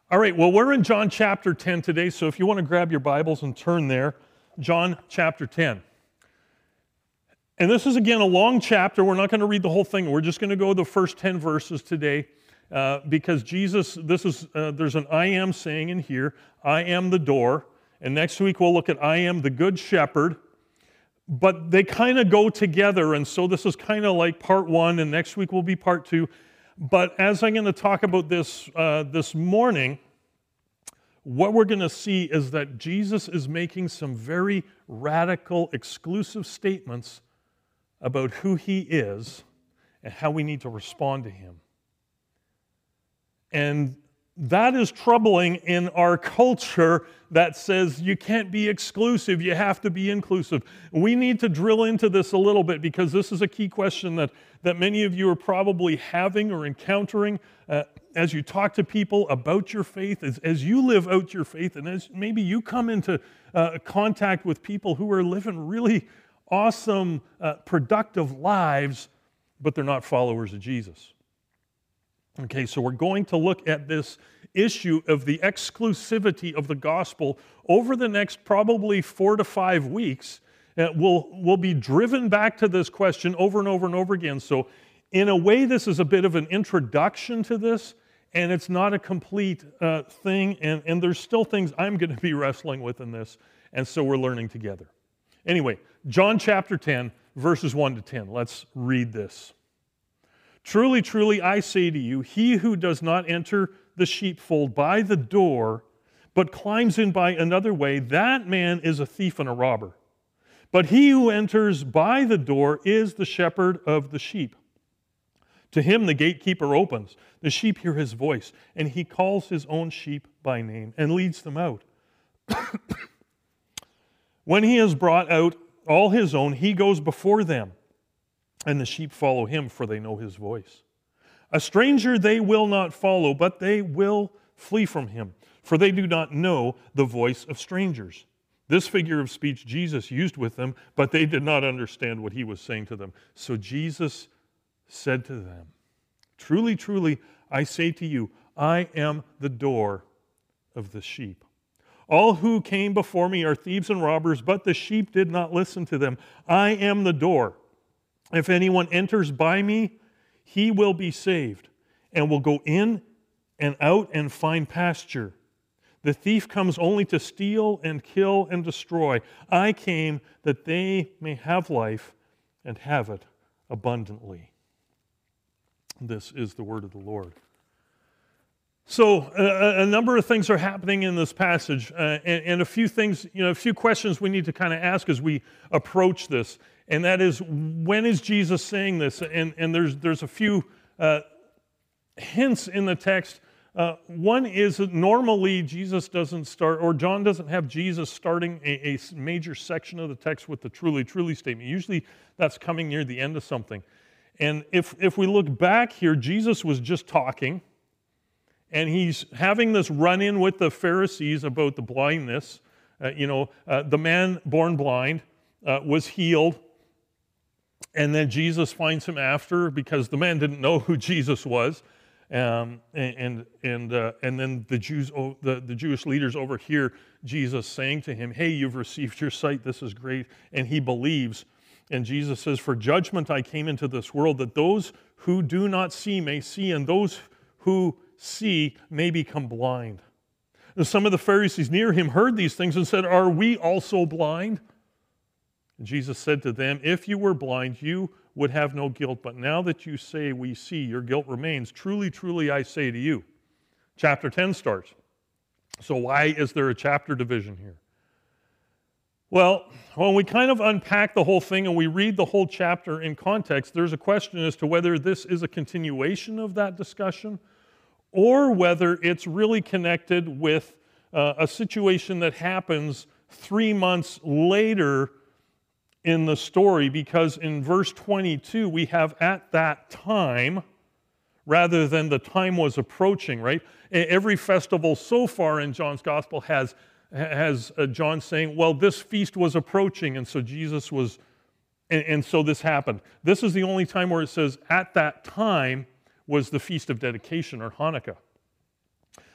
All right, well, we're in John chapter 10 today, so if you want to grab your Bibles and turn there, John chapter 10. And this is, again, a long chapter. We're not going to read the whole thing. We're just going to go the first 10 verses today because Jesus, there's an I am saying in here, I am the door. And next week we'll look at I am the good shepherd. But they kind of go together, and so this is kind of like part one, and next week will be part two. But as I'm going to talk about this this morning, what we're going to see is that Jesus is making some very radical, exclusive statements about who he is and how we need to respond to him. And that is troubling in our culture that says you can't be exclusive, you have to be inclusive. We need to drill into this a little bit because this is a key question that many of you are probably having or encountering as you talk to people about your faith, as you live out your faith, and as maybe you come into contact with people who are living really awesome, productive lives, but they're not followers of Jesus. Okay, so we're going to look at this issue of the exclusivity of the gospel over the next probably 4 to 5 weeks. We'll be driven back to this question over and over and over again. So in a way, this is a bit of an introduction to this, and it's not a complete thing, and there's still things I'm going to be wrestling with in this, and so we're learning together. Anyway, John chapter 10, verses 1 to 10. Let's read this. Truly, truly, I say to you, he who does not enter the sheepfold by the door, but climbs in by another way, that man is a thief and a robber. But he who enters by the door is the shepherd of the sheep. To him the gatekeeper opens. The sheep hear his voice, and he calls his own sheep by name and leads them out. When he has brought out all his own, he goes before them. And the sheep follow him, for they know his voice. A stranger they will not follow, but they will flee from him, for they do not know the voice of strangers. This figure of speech Jesus used with them, but they did not understand what he was saying to them. So Jesus said to them, Truly, truly, I say to you, I am the door of the sheep. All who came before me are thieves and robbers, but the sheep did not listen to them. I am the door. If anyone enters by me, he will be saved, and will go in and out and find pasture. The thief comes only to steal and kill and destroy. I came that they may have life and have it abundantly. This is the word of the Lord. So a number of things are happening in this passage, and a few things, a few questions we need to kind of ask as we approach this. And that is, when is Jesus saying this? And there's a few hints in the text. One is that normally Jesus doesn't start, or John doesn't have Jesus starting a major section of the text with the truly, truly statement. Usually that's coming near the end of something. And if we look back here, Jesus was just talking, and he's having this run-in with the Pharisees about the blindness. The man born blind was healed. And then Jesus finds him after, because the man didn't know who Jesus was, and then the Jewish leaders overhear Jesus saying to him, "Hey, you've received your sight. This is great." And he believes. And Jesus says, "For judgment I came into this world, that those who do not see may see, and those who see may become blind." And some of the Pharisees near him heard these things and said, "Are we also blind?" And Jesus said to them, "If you were blind, you would have no guilt. But now that you say we see, your guilt remains. Truly, truly, I say to you." Chapter 10 starts. So why is there a chapter division here? Well, when we kind of unpack the whole thing and we read the whole chapter in context, there's a question as to whether this is a continuation of that discussion or whether it's really connected with a situation that happens 3 months later in the story, because in verse 22 we have "at that time" rather than "the time was approaching," right? Every festival so far in John's gospel has John saying, well, this feast was approaching, and so Jesus was, and so this happened. This is the only time where it says "at that time" was the Feast of Dedication or Hanukkah.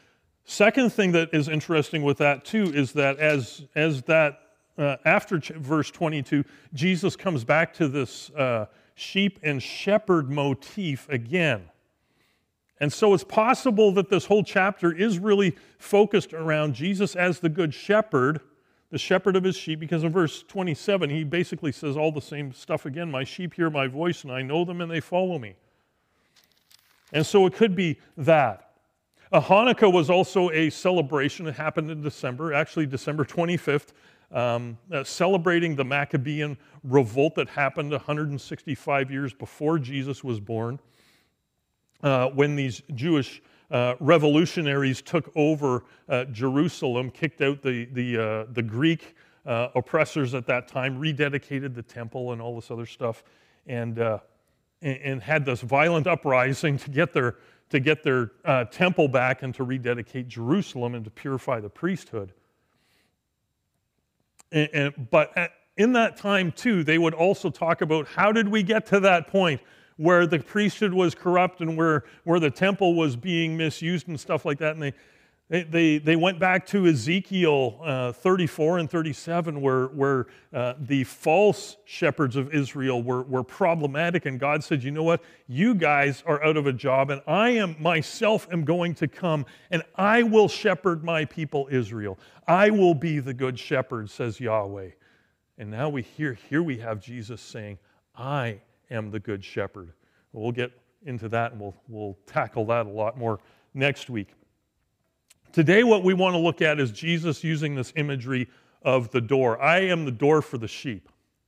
Second thing that is interesting with that too is that after verse 22, Jesus comes back to this sheep and shepherd motif again. And so it's possible that this whole chapter is really focused around Jesus as the good shepherd, the shepherd of his sheep, because in verse 27, he basically says all the same stuff again. My sheep hear my voice, and I know them, and they follow me. And so it could be that. Hanukkah was also a celebration. It happened in December, actually December 25th, celebrating the Maccabean revolt that happened 165 years before Jesus was born, when these Jewish revolutionaries took over Jerusalem, kicked out the Greek oppressors at that time, rededicated the temple and all this other stuff, and had this violent uprising to get their temple back and to rededicate Jerusalem and to purify the priesthood. But in that time too, they would also talk about how did we get to that point where the priesthood was corrupt and where the temple was being misused and stuff like that. And they went back to Ezekiel 34 and 37 where the false shepherds of Israel were problematic, and God said, you know what, you guys are out of a job, and I myself am going to come, and I will shepherd my people Israel. I will be the good shepherd, says Yahweh. And now here we have Jesus saying, I am the good shepherd. We'll get into that, and we'll tackle that a lot more next week. Today what we want to look at is Jesus using this imagery of the door. I am the door for the sheep.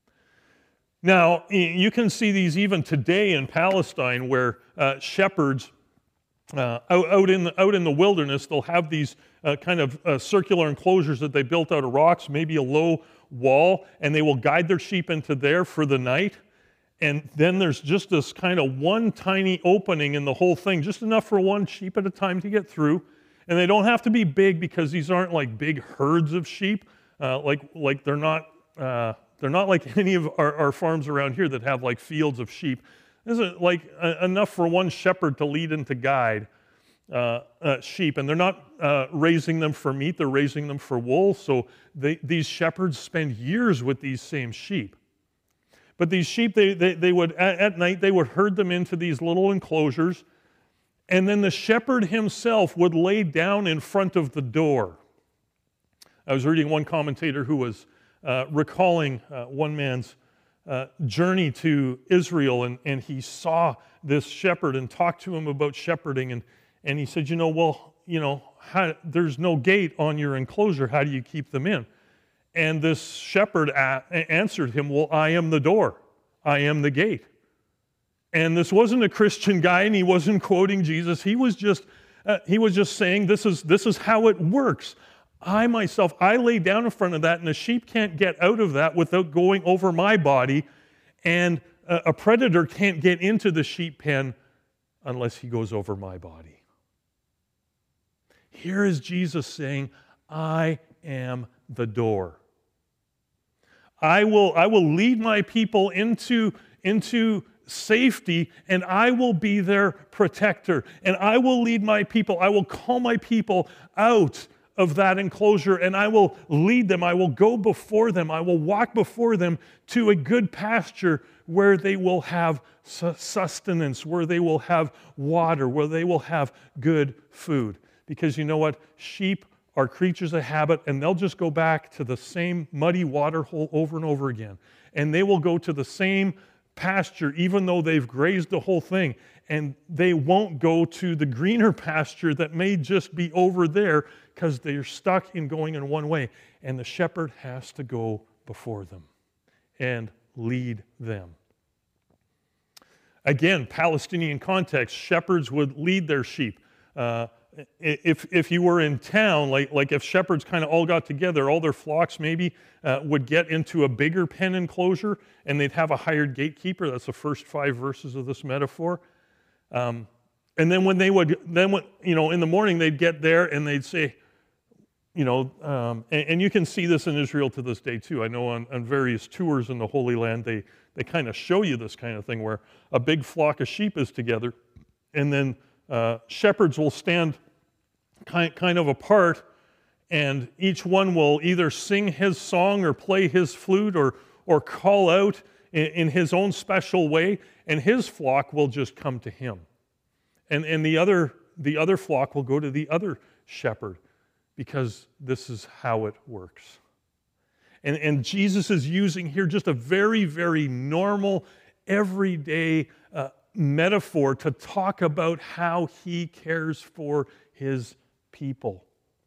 Now, you can see these even today in Palestine where shepherds out in the wilderness, they'll have these kind of circular enclosures that they built out of rocks, maybe a low wall, and they will guide their sheep into there for the night. And then there's just this kind of one tiny opening in the whole thing, just enough for one sheep at a time to get through. And they don't have to be big because these aren't like big herds of sheep. Like they're not like any of our farms around here that have like fields of sheep. This is like enough for one shepherd to lead and to guide sheep. And they're not raising them for meat, they're raising them for wool. So these shepherds spend years with these same sheep. But these sheep, they would, at night, they would herd them into these little enclosures, and then the shepherd himself would lay down in front of the door. I was reading one commentator who was recalling one man's journey to Israel, and he saw this shepherd and talked to him about shepherding, and he said, there's no gate on your enclosure. How do you keep them in? And this shepherd answered him, well, I am the door. I am the gate. And this wasn't a Christian guy, and he wasn't quoting Jesus. He was just saying, this is how it works. I myself, I lay down in front of that, and the sheep can't get out of that without going over my body, and a predator can't get into the sheep pen unless he goes over my body. Here is Jesus saying, I am the door. I will lead my people into safety, and I will be their protector. And I will lead my people. I will call my people out of that enclosure, and I will lead them. I will go before them. I will walk before them to a good pasture where they will have sustenance, where they will have water, where they will have good food. Because you know what? Sheep are creatures of habit, and they'll just go back to the same muddy water hole over and over again. And they will go to the same pasture, even though they've grazed the whole thing. And they won't go to the greener pasture that may just be over there because they're stuck in going in one way. And the shepherd has to go before them and lead them. Again, Palestinian context, shepherds would lead their sheep. If you were in town, like if shepherds kind of all got together, all their flocks maybe would get into a bigger pen enclosure, and they'd have a hired gatekeeper. That's the first 5 verses of this metaphor. And then when in the morning they'd get there and they'd say, and you can see this in Israel to this day too. I know on various tours in the Holy Land, they kind of show you this kind of thing where a big flock of sheep is together, and then shepherds will stand kind of apart, and each one will either sing his song or play his flute or call out in his own special way, and his flock will just come to him. And the other flock will go to the other shepherd, because this is how it works. And Jesus is using here just a very, very normal, everyday metaphor to talk about how he cares for his people.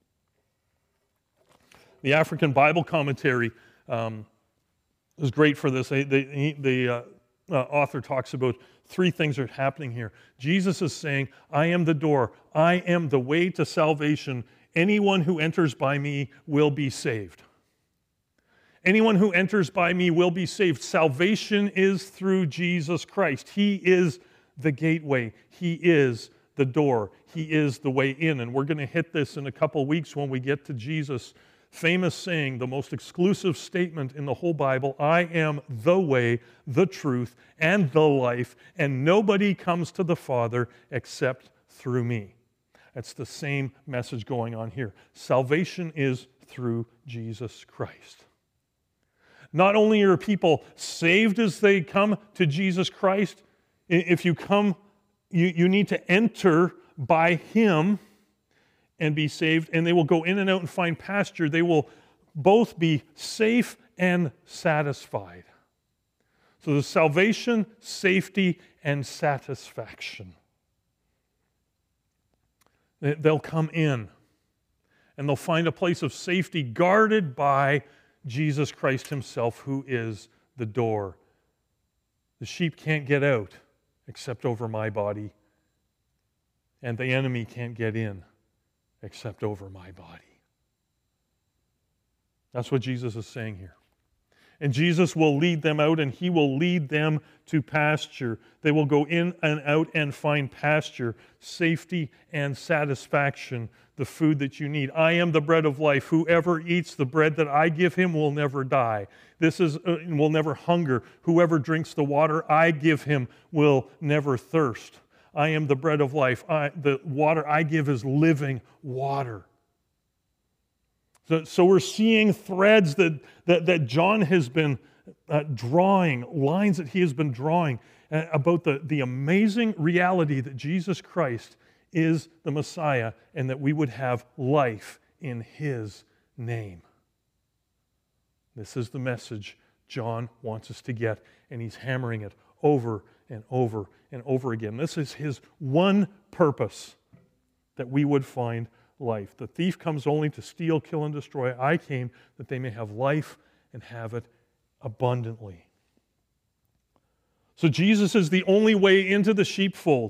The African Bible Commentary is great for this. The author talks about three things that are happening here. Jesus is saying, I am the door. I am the way to salvation. Anyone who enters by me will be saved. Anyone who enters by me will be saved. Salvation is through Jesus Christ. He is the gateway. He is the door. He is the way in. And we're going to hit this in a couple weeks when we get to Jesus' famous saying, the most exclusive statement in the whole Bible, I am the way, the truth, and the life, and nobody comes to the Father except through me. That's the same message going on here. Salvation is through Jesus Christ. Not only are people saved as they come to Jesus Christ, if you come, you need to enter by him and be saved, and they will go in and out and find pasture. They will both be safe and satisfied. So there's salvation, safety, and satisfaction. They'll come in, and they'll find a place of safety guarded by Jesus Christ himself, who is the door. The sheep can't get out except over my body, and the enemy can't get in except over my body. That's what Jesus is saying here. And Jesus will lead them out, and he will lead them to pasture. They will go in and out and find pasture, safety and satisfaction, the food that you need. I am the bread of life. Whoever eats the bread that I give him will never die. Will never hunger. Whoever drinks the water I give him will never thirst. I am the bread of life. The water I give is living water. So we're seeing threads that John has been drawing, lines that he has been drawing about the amazing reality that Jesus Christ is the Messiah and that we would have life in his name. This is the message John wants us to get, and he's hammering it over and over and over again. This is his one purpose, that we would find life. The thief comes only to steal, kill, and destroy. I came that they may have life and have it abundantly. So Jesus is the only way into the sheepfold.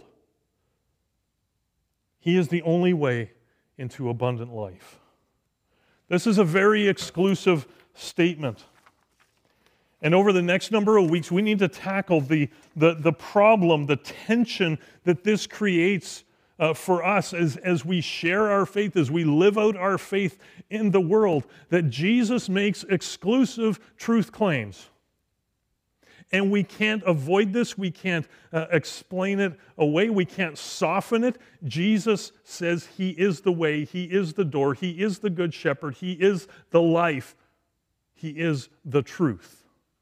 He is the only way into abundant life. This is a very exclusive statement. And over the next number of weeks, we need to tackle the problem, the tension that this creates for us as we share our faith, as we live out our faith in the world, that Jesus makes exclusive truth claims. And we can't avoid this. We can't explain it away. We can't soften it. Jesus says he is the way, he is the door, he is the good shepherd, he is the life, he is the truth.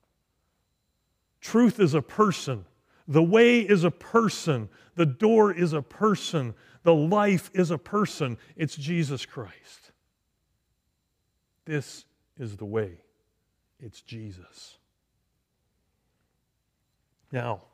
Truth is a person. The way is a person. The door is a person. The life is a person. It's Jesus Christ. This is the way. It's Jesus. Now,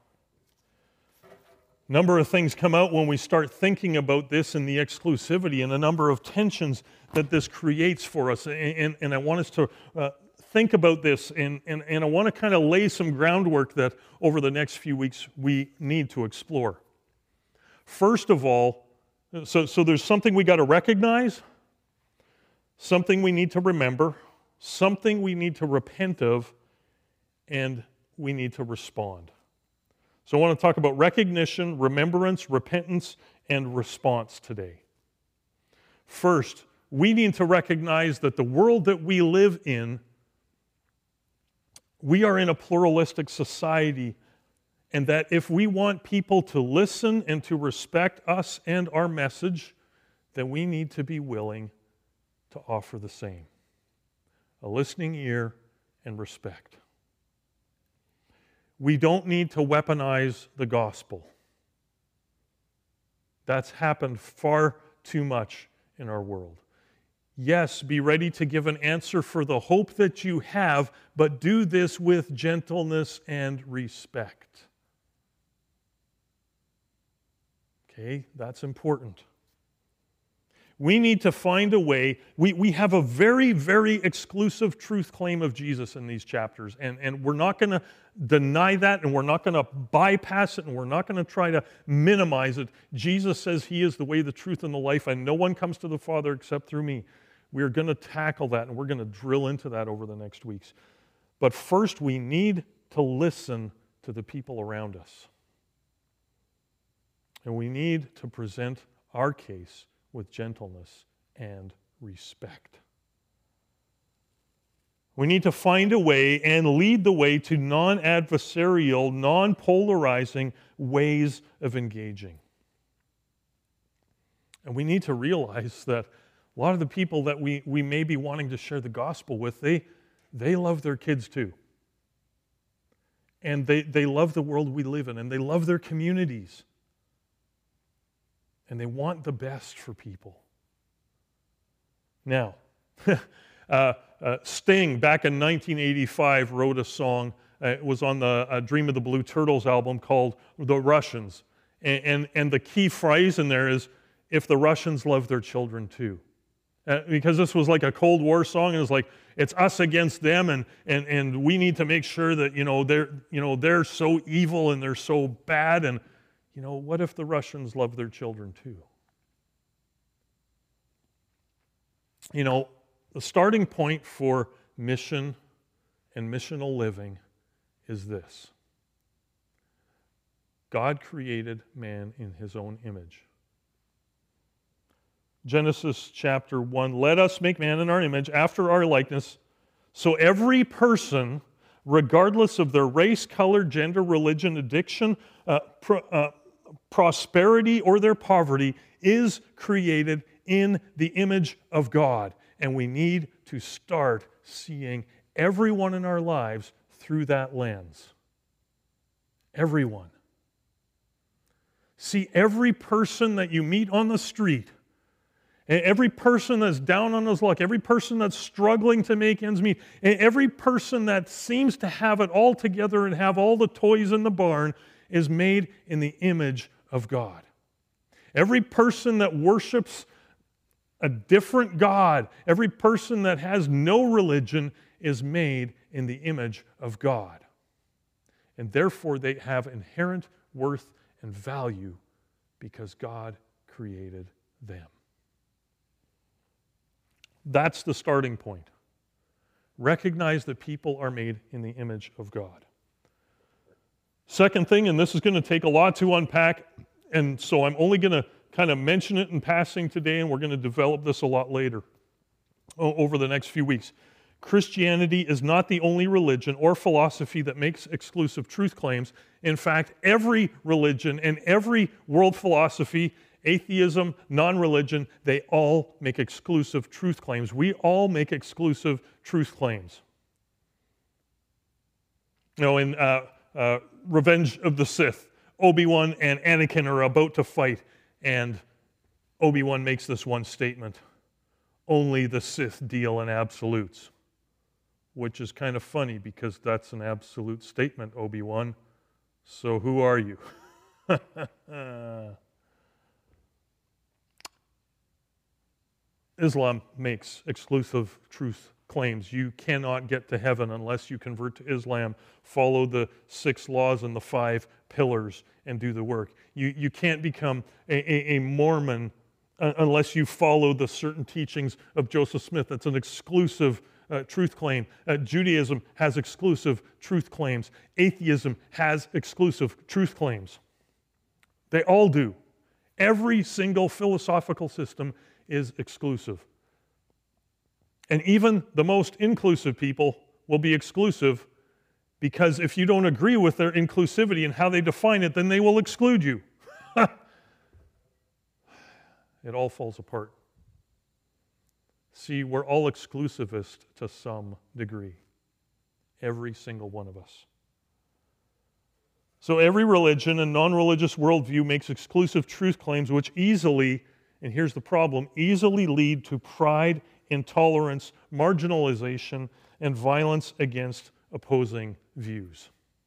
a number of things come out when we start thinking about this and the exclusivity and a number of tensions that this creates for us. And I want us to think about this, and I want to kind of lay some groundwork that over the next few weeks we need to explore. First of all, so there's something we got to recognize, something we need to remember, something we need to repent of, and we need to respond. So I want to talk about recognition, remembrance, repentance, and response today. First, we need to recognize that the world that we live in, we are in a pluralistic society, and that if we want people to listen and to respect us and our message, then we need to be willing to offer the same. A listening ear and respect. We don't need to weaponize the gospel. That's happened far too much in our world. Yes, be ready to give an answer for the hope that you have, but do this with gentleness and respect. Okay, that's important. We need to find a way. We have a very, very exclusive truth claim of Jesus in these chapters, and we're not going to deny that, and we're not going to bypass it, and we're not going to try to minimize it. Jesus says He is the way, the truth, and the life, and no one comes to the Father except through me. We're going to tackle that, and we're going to drill into that over the next weeks. But first, we need to listen to the people around us. And we need to present our case with gentleness and respect. We need to find a way and lead the way to non-adversarial, non-polarizing ways of engaging. And we need to realize that a lot of the people that we may be wanting to share the gospel with, they love their kids too. And they love the world we live in, and they love their communities. And they want the best for people. Now, Sting, back in 1985, wrote a song. It was on the Dream of the Blue Turtles album called The Russians. And the key phrase in there is, if the Russians love their children too. Because this was like a Cold War song, and it was like, it's us against them, and we need to make sure that, they're so evil and they're so bad, and what if the Russians love their children too? The starting point for mission and missional living is this. God created man in His own image. Genesis chapter 1, let us make man in our image, after our likeness, so every person, regardless of their race, color, gender, religion, addiction, prosperity, or their poverty, is created in the image of God. And we need to start seeing everyone in our lives through that lens. Everyone. See every person that you meet on the street, every person that's down on his luck, every person that's struggling to make ends meet, every person that seems to have it all together and have all the toys in the barn is made in the image of God. Every person that worships a different God, every person that has no religion is made in the image of God. And therefore they have inherent worth and value because God created them. That's the starting point. Recognize that people are made in the image of God. Second thing, and this is going to take a lot to unpack, and so I'm only going to kind of mention it in passing today, and we're going to develop this a lot later over the next few weeks. Christianity is not the only religion or philosophy that makes exclusive truth claims. In fact, every religion and every world philosophy, atheism, non-religion, they all make exclusive truth claims. We all make exclusive truth claims. In Revenge of the Sith, Obi-Wan and Anakin are about to fight, and Obi-Wan makes this one statement: only the Sith deal in absolutes. Which is kind of funny because that's an absolute statement, Obi-Wan. So who are you? Islam makes exclusive truth claims. You cannot get to heaven unless you convert to Islam, follow the 6 laws and the 5 pillars, and do the work. You can't become a Mormon unless you follow the certain teachings of Joseph Smith. That's an exclusive truth claim. Judaism has exclusive truth claims. Atheism has exclusive truth claims. They all do. Every single philosophical system is exclusive. And even the most inclusive people will be exclusive, because if you don't agree with their inclusivity and how they define it, then they will exclude you. it all falls apart. See, we're all exclusivist to some degree. Every single one of us. So every religion and non-religious worldview makes exclusive truth claims which easily, and here's the problem, easily lead to pride, intolerance, marginalization, and violence against opposing views.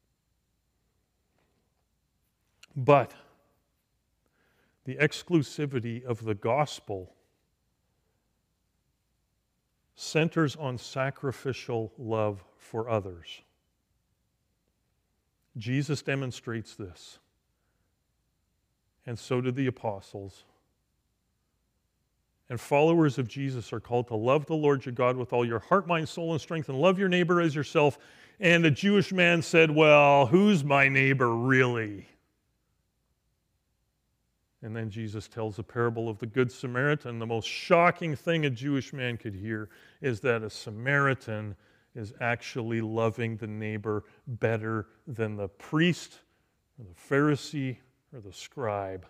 But the exclusivity of the gospel centers on sacrificial love for others. Jesus demonstrates this, and so did the apostles. And followers of Jesus are called to love the Lord your God with all your heart, mind, soul, and strength, and love your neighbor as yourself. And a Jewish man said, well, who's my neighbor really? And then Jesus tells the parable of the Good Samaritan. The most shocking thing a Jewish man could hear is that a Samaritan is actually loving the neighbor better than the priest or the Pharisee or the scribe.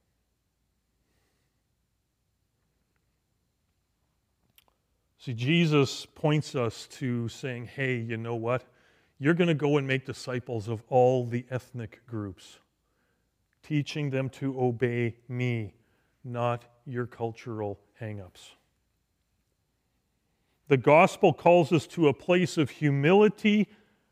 See, Jesus points us to saying, hey, you know what? You're going to go and make disciples of all the ethnic groups, teaching them to obey me, not your cultural hang-ups. The gospel calls us to a place of humility,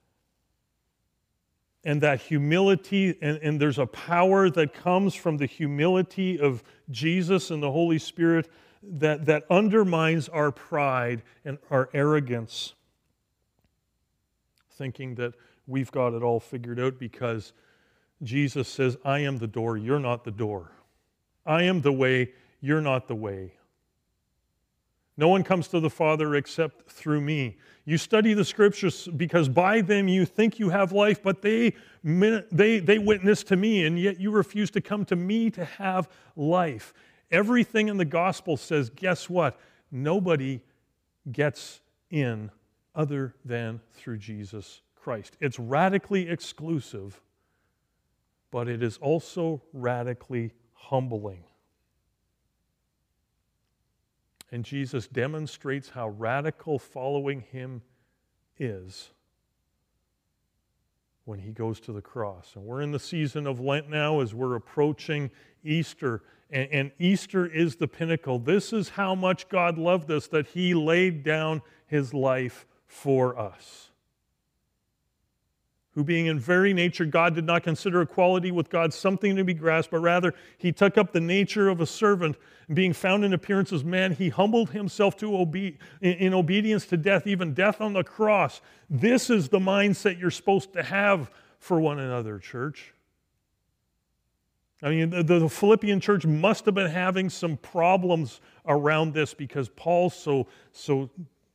and that humility, and there's a power that comes from the humility of Jesus and the Holy Spirit that undermines our pride and our arrogance, thinking that we've got it all figured out because Jesus says, I am the door, you're not the door. I am the way, you're not the way. No one comes to the Father except through me. You study the Scriptures because by them you think you have life, but they witness to me, and yet you refuse to come to me to have life. Everything in the gospel says, guess what? Nobody gets in other than through Jesus Christ. It's radically exclusive, but it is also radically humbling. And Jesus demonstrates how radical following him is when he goes to the cross. And we're in the season of Lent now as we're approaching Easter. And Easter is the pinnacle. This is how much God loved us, that he laid down his life for us. Who being in very nature God did not consider equality with God something to be grasped, but rather he took up the nature of a servant, and being found in appearance as man, he humbled himself to in obedience to death, even death on the cross. This is the mindset you're supposed to have for one another, church. I mean, the Philippian church must have been having some problems around this because Paul's so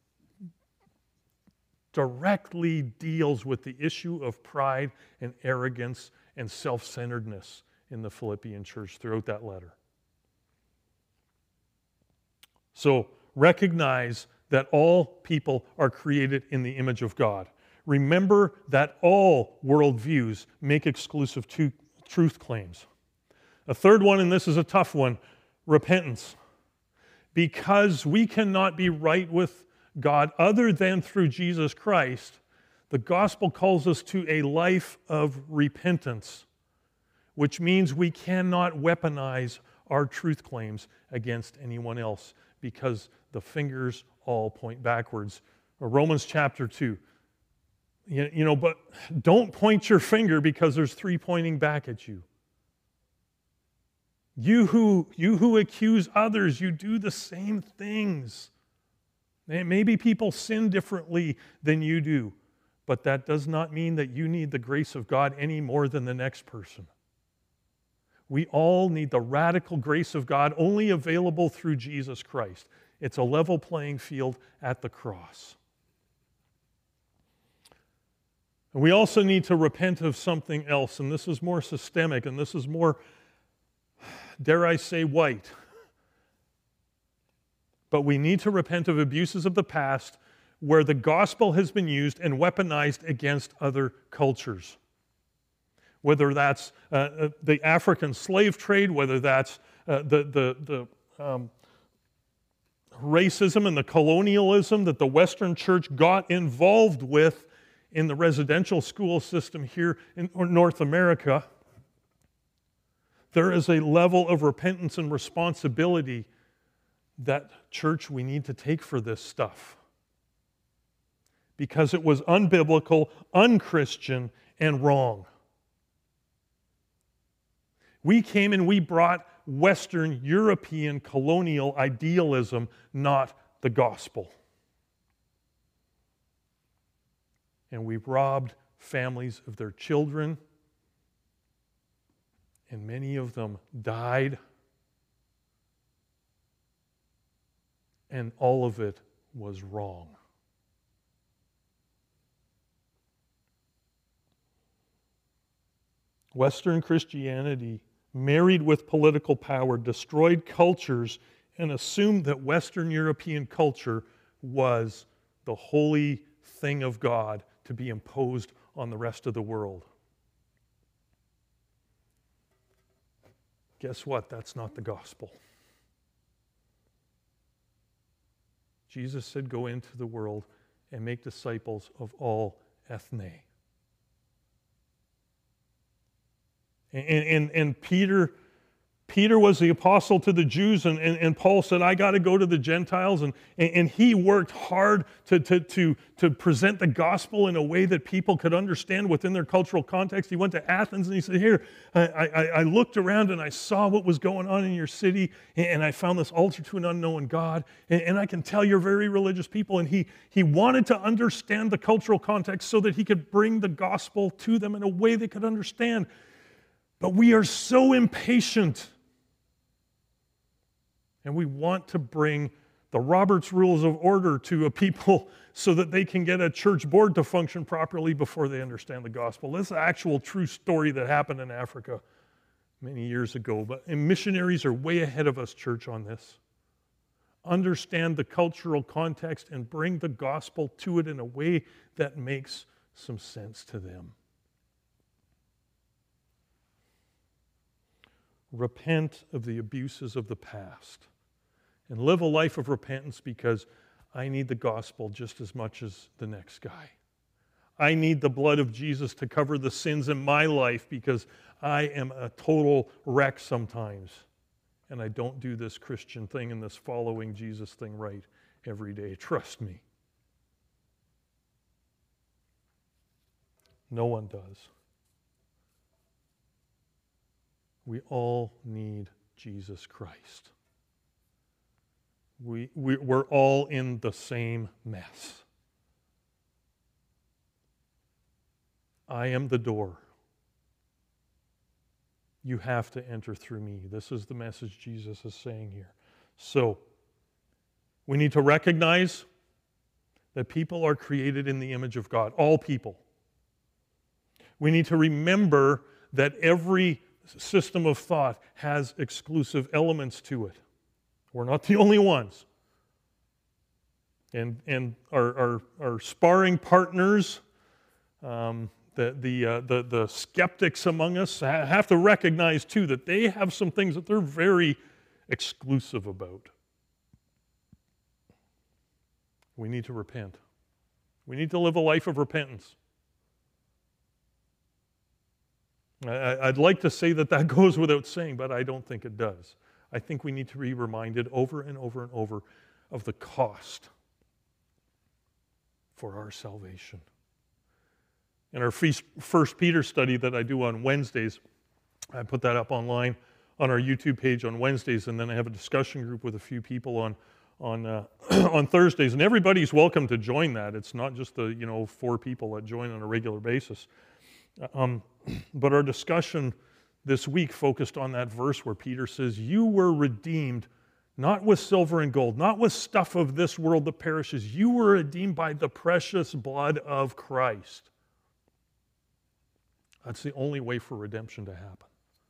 directly deals with the issue of pride and arrogance and self-centeredness in the Philippian church throughout that letter. So recognize that all people are created in the image of God. Remember that all worldviews make exclusive truth claims. A third one, and this is a tough one, repentance. Because we cannot be right with God other than through Jesus Christ, the gospel calls us to a life of repentance, which means we cannot weaponize our truth claims against anyone else because the fingers all point backwards. Romans chapter 2. But don't point your finger because there's three pointing back at you. You who accuse others, you do the same things. Maybe people sin differently than you do, but that does not mean that you need the grace of God any more than the next person. We all need the radical grace of God only available through Jesus Christ. It's a level playing field at the cross. And we also need to repent of something else, and this is more systemic, and this is more, dare I say, white. But we need to repent of abuses of the past where the gospel has been used and weaponized against other cultures. Whether that's the African slave trade, whether that's the racism and the colonialism that the Western church got involved with in the residential school system here in North America, there is a level of repentance and responsibility that, church, we need to take for this stuff. Because it was unbiblical, unchristian, and wrong. We came and we brought Western European colonial idealism, not the gospel. And we robbed families of their children, and many of them died, and all of it was wrong. Western Christianity, married with political power, destroyed cultures and assumed that Western European culture was the holy thing of God to be imposed on the rest of the world. Guess what? That's not the gospel. Jesus said, go into the world and make disciples of all ethne. And Peter was the apostle to the Jews, and Paul said, I got to go to the Gentiles. And he worked hard to present the gospel in a way that people could understand within their cultural context. He went to Athens and he said, here, I looked around and I saw what was going on in your city, and I found this altar to an unknown God. And I can tell you're very religious people. And he wanted to understand the cultural context so that he could bring the gospel to them in a way they could understand. But we are so impatient. And we want to bring the Robert's Rules of Order to a people so that they can get a church board to function properly before they understand the gospel. This is an actual true story that happened in Africa many years ago. And missionaries are way ahead of us, church, on this. Understand the cultural context and bring the gospel to it in a way that makes some sense to them. Repent of the abuses of the past and live a life of repentance, because I need the gospel just as much as the next guy. I need the blood of Jesus to cover the sins in my life, because I am a total wreck sometimes, and I don't do this Christian thing and this following Jesus thing right every day. Trust me. No one does. We all need Jesus Christ. We're all in the same mess. I am the door. You have to enter through me. This is the message Jesus is saying here. So, we need to recognize that people are created in the image of God, all people. We need to remember that every system of thought has exclusive elements to it. We're not the only ones. And our sparring partners, the skeptics among us, have to recognize too that they have some things that they're very exclusive about. We need to repent. We need to live a life of repentance. I'd like to say that goes without saying, but I don't think it does. I think we need to be reminded over and over and over of the cost for our salvation. In our First Peter study that I do on Wednesdays, I put that up online on our YouTube page on Wednesdays, and then I have a discussion group with a few people on Thursdays, and everybody's welcome to join that. It's not just the 4 people that join on a regular basis. But our discussion this week focused on that verse where Peter says, you were redeemed not with silver and gold, not with stuff of this world that perishes. You were redeemed by the precious blood of Christ. That's the only way for redemption to happen.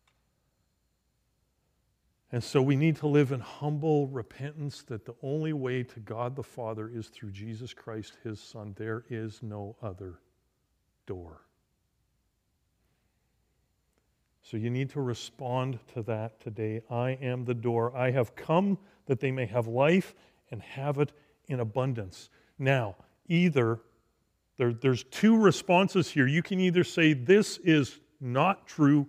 And so we need to live in humble repentance that the only way to God the Father is through Jesus Christ, His Son. There is no other door. So you need to respond to that today. I am the door. I have come that they may have life and have it in abundance. Now, there's two responses here. You can either say, this is not true.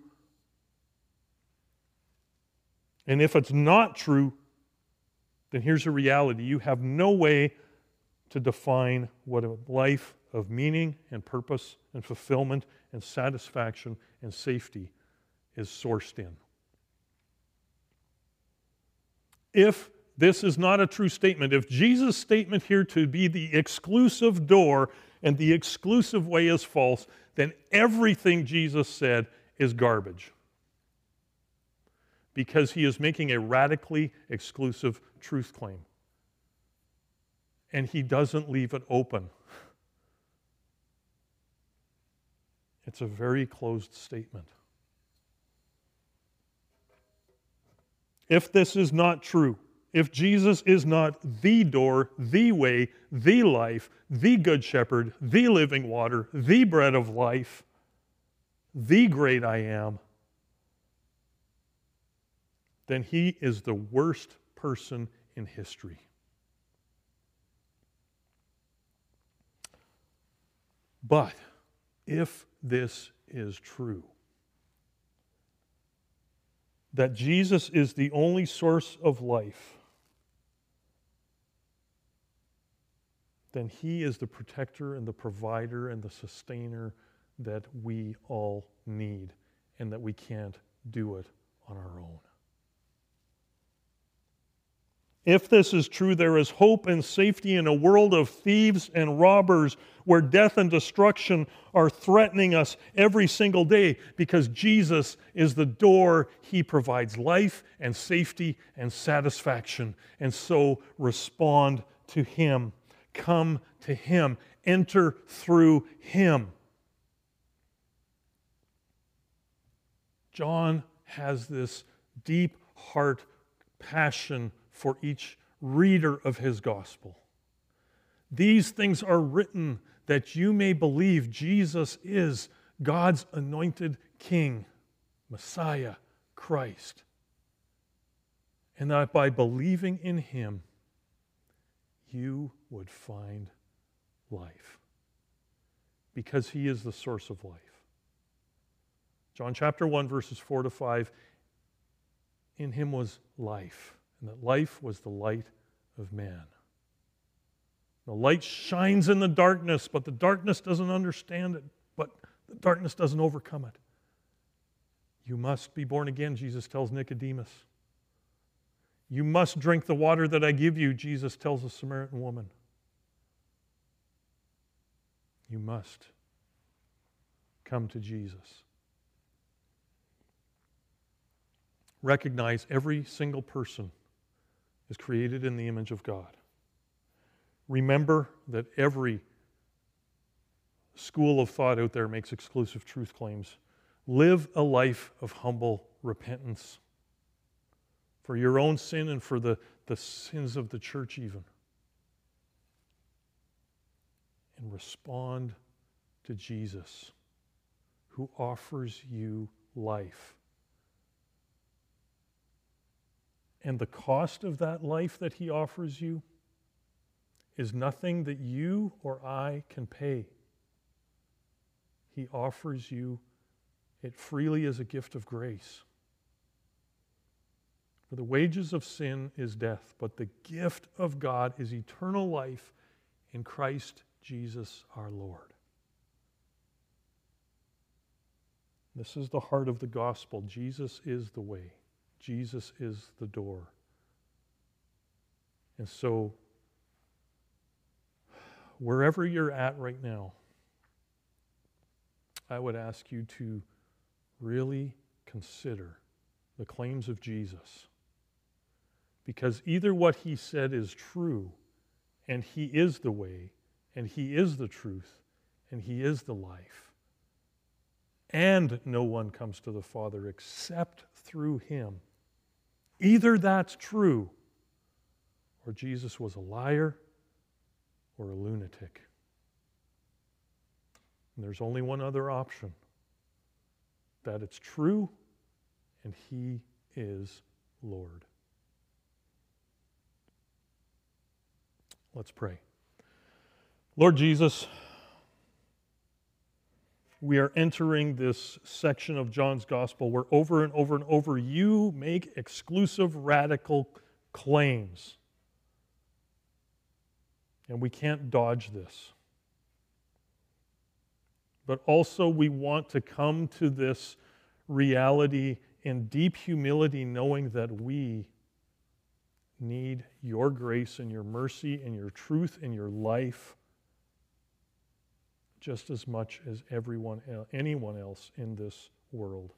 And if it's not true, then here's the reality. You have no way to define what a life of meaning and purpose and fulfillment and satisfaction and safety is sourced in. If this is not a true statement, if Jesus' statement here to be the exclusive door and the exclusive way is false, then everything Jesus said is garbage. Because he is making a radically exclusive truth claim. And he doesn't leave it open. It's a very closed statement. If this is not true, if Jesus is not the door, the way, the life, the good shepherd, the living water, the bread of life, the great I am, then he is the worst person in history. But if this is true, that Jesus is the only source of life, then he is the protector and the provider and the sustainer that we all need, and that we can't do it on our own. If this is true, there is hope and safety in a world of thieves and robbers where death and destruction are threatening us every single day, because Jesus is the door. He provides life and safety and satisfaction. And so respond to him. Come to him. Enter through him. John has this deep heart passion for each reader of his gospel. These things are written that you may believe Jesus is God's anointed King, Messiah, Christ, and that by believing in him, you would find life, because he is the source of life. John chapter 1, verses 4 to 5, in him was life, and that life was the light of man. The light shines in the darkness, but the darkness doesn't understand it, but the darkness doesn't overcome it. You must be born again, Jesus tells Nicodemus. You must drink the water that I give you, Jesus tells the Samaritan woman. You must come to Jesus. Recognize every single person is created in the image of God. Remember that every school of thought out there makes exclusive truth claims. Live a life of humble repentance for your own sin and for the sins of the church even. And respond to Jesus, who offers you life. And the cost of that life that he offers you is nothing that you or I can pay. He offers you it freely as a gift of grace. For the wages of sin is death, but the gift of God is eternal life in Christ Jesus our Lord. This is the heart of the gospel. Jesus is the way. Jesus is the door. And so, wherever you're at right now, I would ask you to really consider the claims of Jesus. Because either what he said is true, and he is the way, and he is the truth, and he is the life, and no one comes to the Father except through him. Either that's true, or Jesus was a liar or a lunatic. And there's only one other option. That it's true and he is Lord. Let's pray. Lord Jesus, we are entering this section of John's Gospel where over and over and over you make exclusive, radical claims. And we can't dodge this. But also we want to come to this reality in deep humility, knowing that we need your grace and your mercy and your truth in your life just as much as anyone else in this world.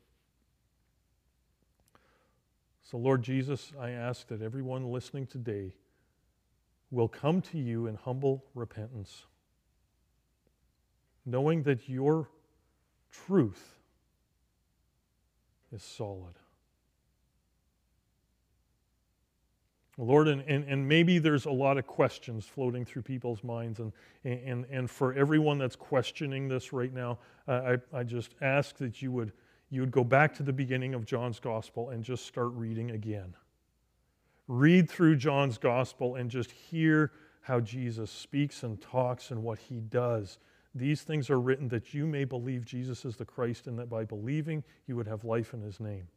So Lord Jesus, I ask that everyone listening today will come to you in humble repentance, knowing that your truth is solid. Lord, and maybe there's a lot of questions floating through people's minds, and for everyone that's questioning this right now, I just ask that you would go back to the beginning of John's Gospel and just start reading again. Read through John's Gospel and just hear how Jesus speaks and talks and what he does. These things are written that you may believe Jesus is the Christ, and that by believing you would have life in his name.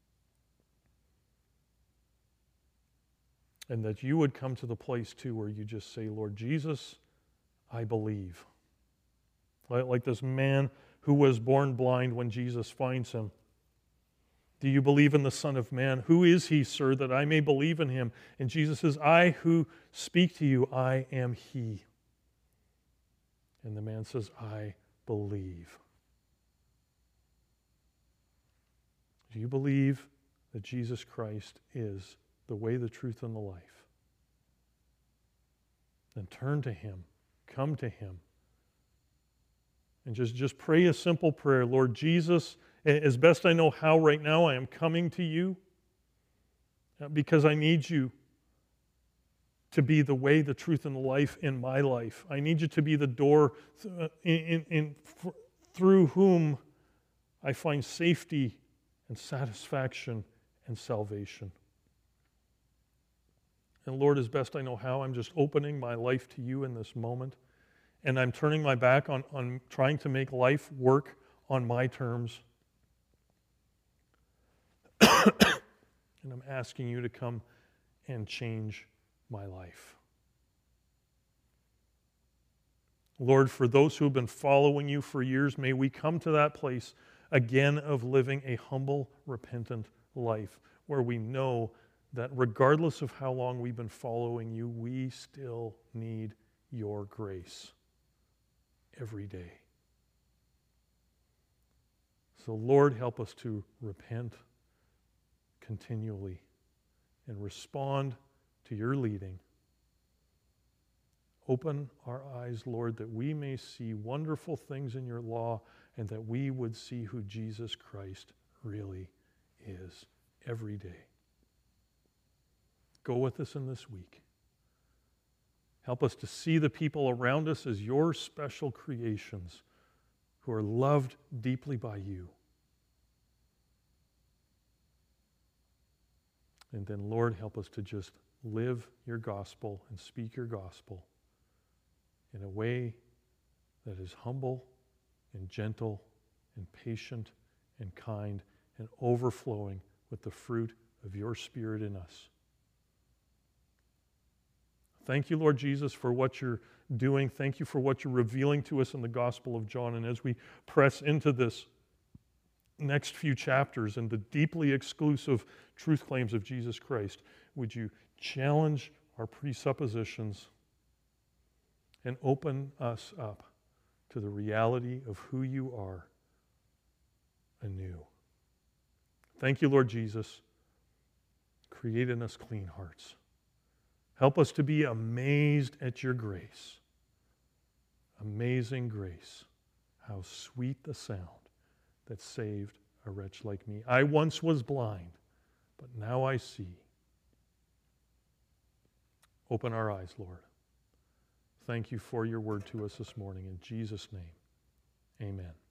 And that you would come to the place too where you just say, Lord Jesus, I believe. Like this man who was born blind when Jesus finds him. Do you believe in the Son of Man? Who is he, sir, that I may believe in him? And Jesus says, I who speak to you, I am he. And the man says, I believe. Do you believe that Jesus Christ is the way, the truth, and the life? Then turn to him. Come to him. And just pray a simple prayer. Lord Jesus, as best I know how right now, I am coming to you because I need you to be the way, the truth, and the life in my life. I need you to be the door through whom I find safety and satisfaction and salvation. And Lord, as best I know how, I'm just opening my life to you in this moment. And I'm turning my back on trying to make life work on my terms. And I'm asking you to come and change my life. Lord, for those who have been following you for years, may we come to that place again of living a humble, repentant life where we know that regardless of how long we've been following you, we still need your grace every day. So Lord, help us to repent continually and respond to your leading. Open our eyes, Lord, that we may see wonderful things in your law and that we would see who Jesus Christ really is every day. Go with us in this week. Help us to see the people around us as your special creations who are loved deeply by you. And then, Lord, help us to just live your gospel and speak your gospel in a way that is humble and gentle and patient and kind and overflowing with the fruit of your Spirit in us. Thank you, Lord Jesus, for what you're doing. Thank you for what you're revealing to us in the Gospel of John. And as we press into this next few chapters and the deeply exclusive truth claims of Jesus Christ, would you challenge our presuppositions and open us up to the reality of who you are anew. Thank you, Lord Jesus. Create in us clean hearts. Help us to be amazed at your grace. Amazing grace. How sweet the sound that saved a wretch like me. I once was blind, but now I see. Open our eyes, Lord. Thank you for your word to us this morning. In Jesus' name, amen.